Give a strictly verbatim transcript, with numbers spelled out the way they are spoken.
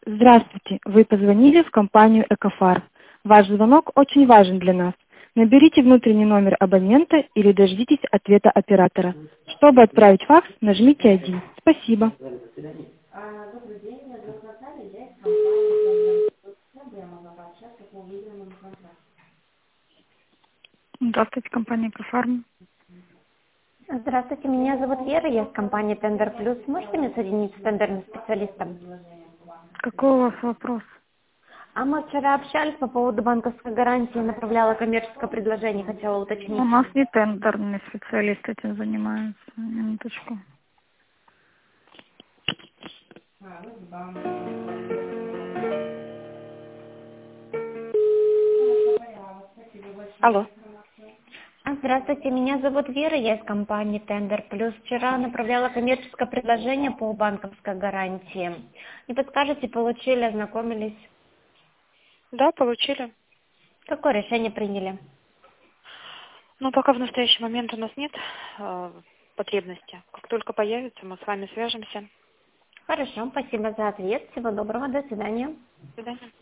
Здравствуйте, вы позвонили в компанию Экофар. Ваш звонок очень важен для нас. Наберите внутренний номер абонента или дождитесь ответа оператора. Чтобы отправить факс, нажмите один. Спасибо. А, Добрый день, меня зовут Наталья, я из компании «Тендер». Я могла пообщаться по выигранному контракту. Здравствуйте, компания «Экофарм». Здравствуйте, меня зовут Вера, я из компании «Тендер Плюс». Можете меня соединить с тендерным специалистом? Какой у вас вопрос? А мы вчера общались по поводу банковской гарантии, направляла коммерческое предложение, хотела уточнить. У нас не тендерный специалист этим занимается. Минуточку. Алло. А, Здравствуйте, меня зовут Вера, я из компании «Тендер Плюс». Вчера направляла коммерческое предложение по банковской гарантии. Не подскажете, получили, ознакомились? Да, получили. Какое решение приняли? Но пока в настоящий момент у нас нет э, потребности. Как только появится, мы с вами свяжемся. Хорошо, спасибо за ответ. Всего доброго, до свидания. До свидания.